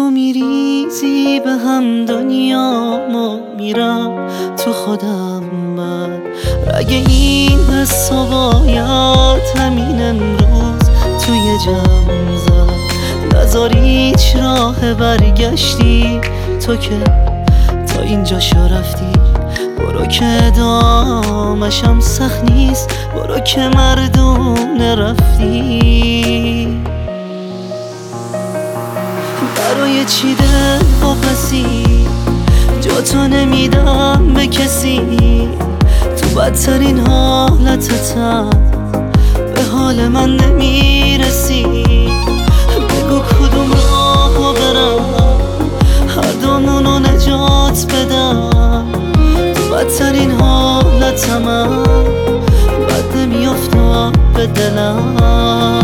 تو میریزی به هم دنیامو میرم تو خودم من اگه این حسا باید همین امروز توی جمع زد نذار هیچ راه برگشتی تو که تا اینجا شو رفتی برو که دامشم سخت نیست برو که مردونه رفتی برای چی دل واپسی جا تو نمیدم به کسی تو بدترین حالتتم به حال من نمیرسی بگو کدوم راهو برم هر دومونو نجات بدم تو بدترین حالتم بد نمیافتاد به دلم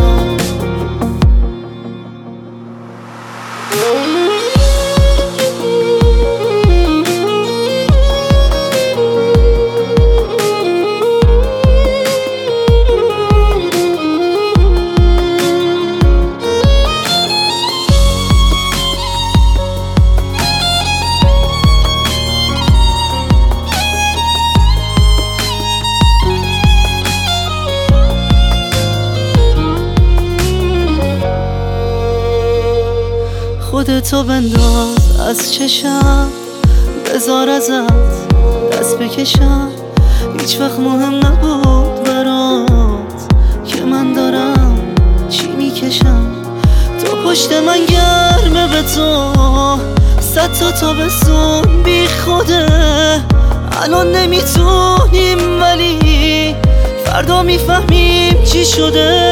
خودتو بنداز از چشم بذار ازت دست بکشم هیچ وقت مهم نبود برات که من دارم چی میکشم تو پشت من گرمه به تو 100 تا تابستون بی خوده الان نمیتونیم ولی فردا میفهمیم چی شده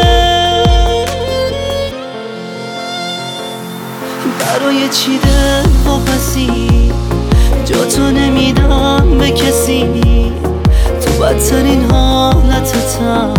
برای چی دل واپسی جا تو نمیدم به کسی تو بدترین حالتتم